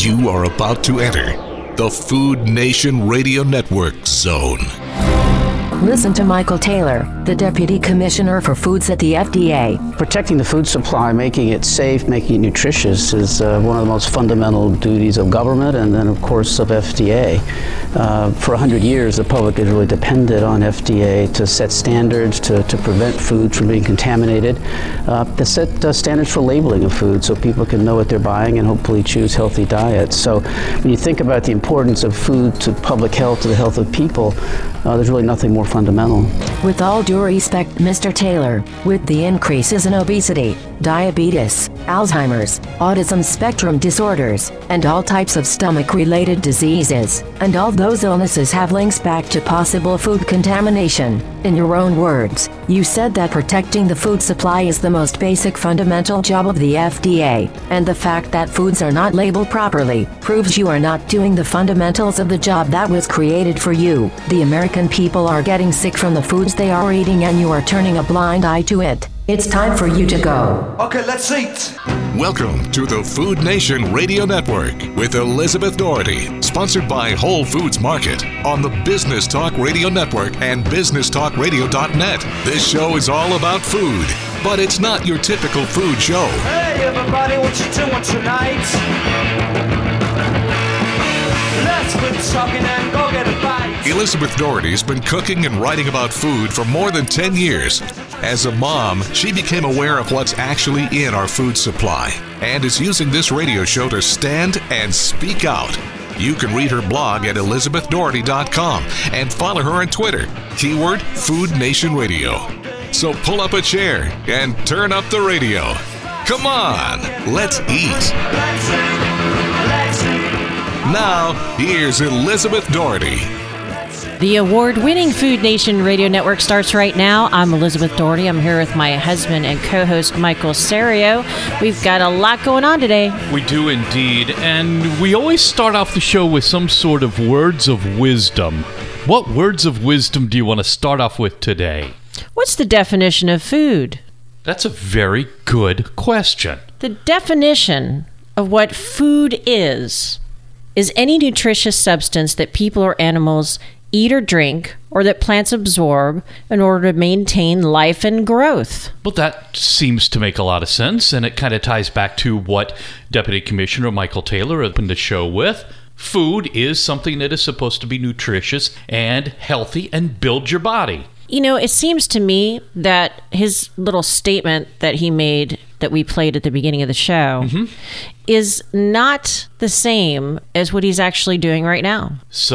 You are about to enter the Food Nation Radio Network zone. Listen to Michael Taylor, the Deputy Commissioner for Foods at the FDA. Protecting the food supply, making it safe, making it nutritious is one of the most fundamental duties of government and then, of course, of FDA. For 100 years, the public has really depended on FDA to set standards, to prevent food from being contaminated, to set standards for labeling of food so people can know what they're buying and hopefully choose healthy diets. So when you think about the importance of food to public health, to the health of people, there's really nothing more fundamental. With all due respect, Mr. Taylor, with the increases in obesity, diabetes, Alzheimer's, autism spectrum disorders, and all types of stomach-related diseases, and all those illnesses have links back to possible food contamination. In your own words, you said that protecting the food supply is the most basic fundamental job of the FDA, and the fact that foods are not labeled properly proves you are not doing the fundamentals of the job that was created for you. The American people are getting sick from the foods they are eating and you are turning a blind eye to it. It's time for you to go. Okay, let's eat. Welcome to the Food Nation Radio Network with Elizabeth Doherty, sponsored by Whole Foods Market on the Business Talk Radio Network and BusinessTalkRadio.net. This show is all about food, but it's not your typical food show. Hey, everybody, what you doing tonight? Let's quit talking and go get a bite. Elizabeth Doherty's been cooking and writing about food for more than 10 years. As a mom, she became aware of what's actually in our food supply and is using this radio show to stand and speak out. You can read her blog at ElizabethDoherty.com and follow her on Twitter, keyword Food Nation Radio. So pull up a chair and turn up the radio. Come on, let's eat. Now, here's Elizabeth Doherty. The award-winning Food Nation Radio Network starts right now. I'm Elizabeth Doherty. I'm here with my husband and co-host Michael Serio. We've got a lot going on today. We do indeed, and we always start off the show with some sort of words of wisdom. What words of wisdom do you want to start off with today? What's the definition of food? That's a very good question. The definition of what food is any nutritious substance that people or animals eat or drink, or that plants absorb in order to maintain life and growth. Well, that seems to make a lot of sense, and it kind of ties back to what Deputy Commissioner Michael Taylor opened the show with. Food is something that is supposed to be nutritious and healthy and build your body. You know, it seems to me that his little statement that he made that we played at the beginning of the show is not the same as what he's actually doing right now.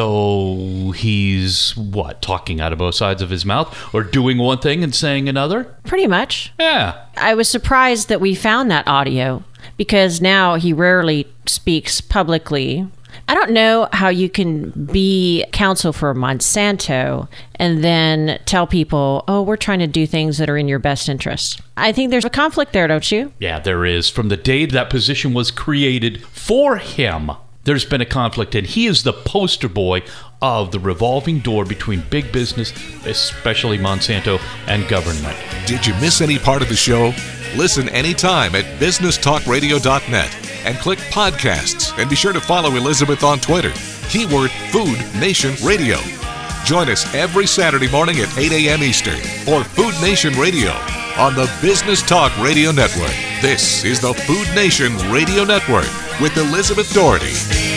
So he's, talking out of both sides of his mouth or doing one thing and saying another? Pretty much. Yeah. I was surprised that we found that audio because now he rarely speaks publicly. I don't know how you can be counsel for Monsanto and then tell people, oh, we're trying to do things that are in your best interest. I think there's a conflict there, don't you? Yeah, there is. From the day that position was created for him, there's been a conflict, and he is the poster boy of the revolving door between big business, especially Monsanto, and government. Did you miss any part of the show? Listen anytime at BusinessTalkRadio.net and click podcasts, and be sure to follow Elizabeth on Twitter, keyword Food Nation Radio. Join us every Saturday morning at 8 a.m. Eastern for Food Nation Radio on the Business Talk Radio Network. This is the Food Nation Radio Network with Elizabeth Doherty.